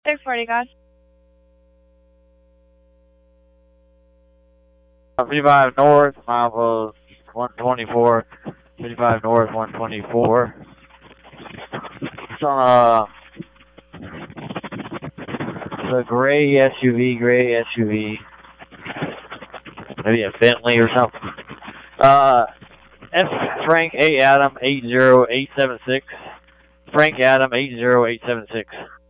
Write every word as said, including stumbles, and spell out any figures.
six forty, guys. fifty-five north, milepost one twenty-four. fifty-five north, one twenty-four. It's on a, it's a gray S U V, gray S U V. Maybe a Bentley or something. Uh, F Frank A Adam eight zero eight seven six. Frank Adam eight zero eight seven six.